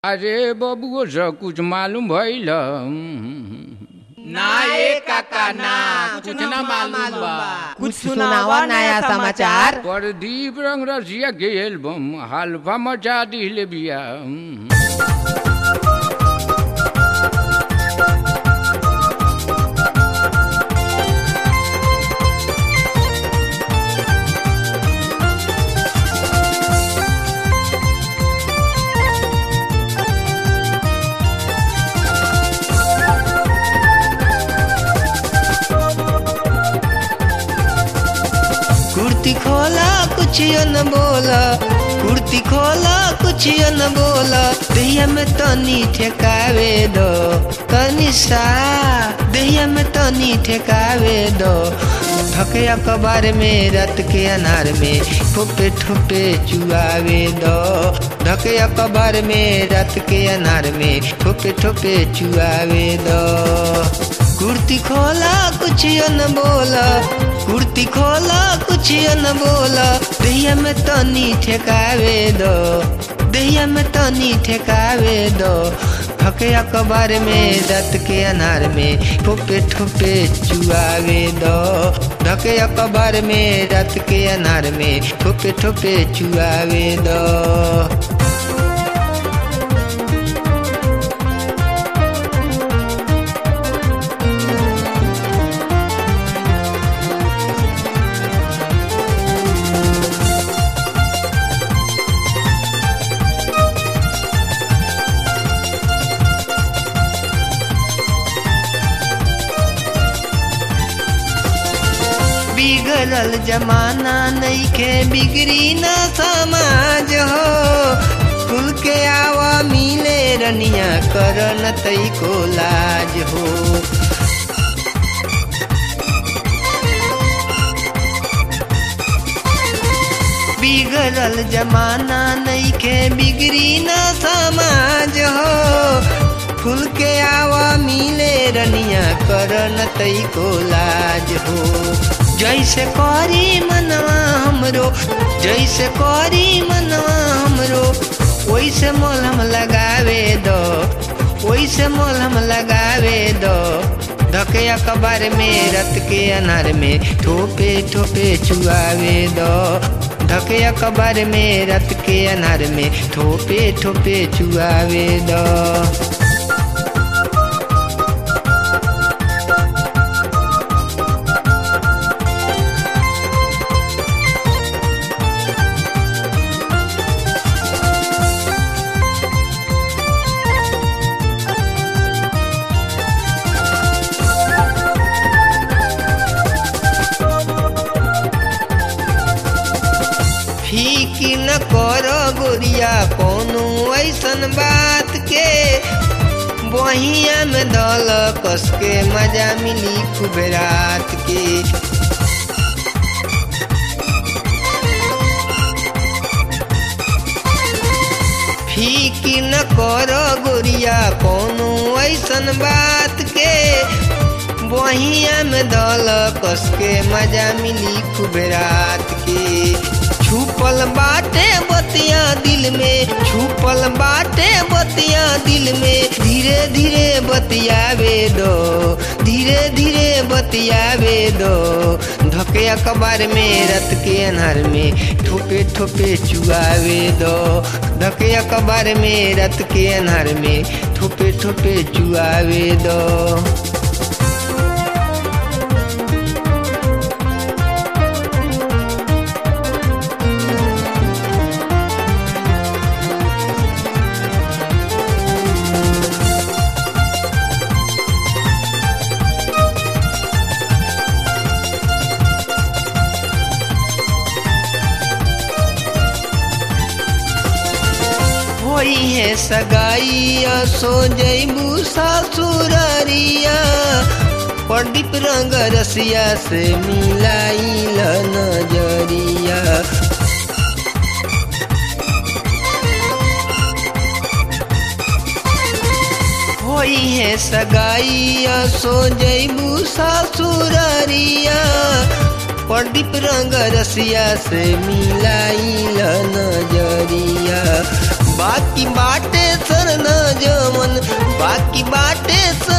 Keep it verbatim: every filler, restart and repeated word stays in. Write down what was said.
अरे बबुओ से कुछ मालूम भइल? ना ए काका ना कुछ ना मालूम बा। कुछ सुनावा नया समाचार। प्रदीप रंग रसिया के एल्बम हल्फा मचा दिले बिया। कुर्ती खोला कुछ न बोला, कुर्ती खोला कुछ न बोला, दहिया में तनी ठेकावे दो, तनी सा दहिया में तनी ठेकावे दो। थके अखबार में रात के अनार में ठोपे ठोपे चुआवे दो। धके अखबार में रात के अनार में ठोपे ठोपे चुआवे दो। कुर्ती खोला कुछ न बोला, कुर्ती खोला कुछ न बोला, दहिया में तनी ठेकावे दो, दहिया में तनी ठेकावे दो। थके अखबार में रात के अनार में ठोपे ठोपे चुआवे दो। धके अखबार में रात के अनार में ठोपे ठोपे चुआवे दो। बिगड़ल जमाना नइखे बिगड़ी ना समाज हो। खुल के आवा मिले रनिया कर न तई को लाज हो। बिगड़ल जमाना नइखे बिगड़ी ना समाज हो। खुल के आवा मिले रनिया कर न तई को लाज हो। जैसे करी मनवा हमरो, जैसे करी मनवा हमरो, वैसे मोलम लगावे दो, वैसे मोलम लगावे दो। धके अखबार में रात के अनार में ठोपे ठोपे चुआवे दो। धके अखबार में रात के अनार में ठोपे ठोपे चुआवे दो। फीकी न करो गोरिया कोनो ऐसन बात के, बहिया में दल कस के मजा मिली खूब रात के। फीकी न करो गोरिया कोनो ऐसन बात के, बहिया में दल कस के मजा मिली खूब रात के। छुपल बाटे बतिया दिल में, छुपल बाटे बतिया दिल में, धीरे धीरे बतियावे दो, धीरे धीरे बतियावे दो। धके अखबार में रात के अनार में ठोपे ठोपे चुआवे दो। धके अखबार में रात के अनार में ठोपे ठोपे चुआवे दो। होई है सगाइया सो जैबू ससुररिया, प्रदीप रंग रसिया से मिलाइल नजरिया। होई है सगाइया सो जैबू ससुररिया, प्रदीप रंग रसिया से मिलाइल नजरिया। बाकी बाटे सरना जवन बाकी बाटे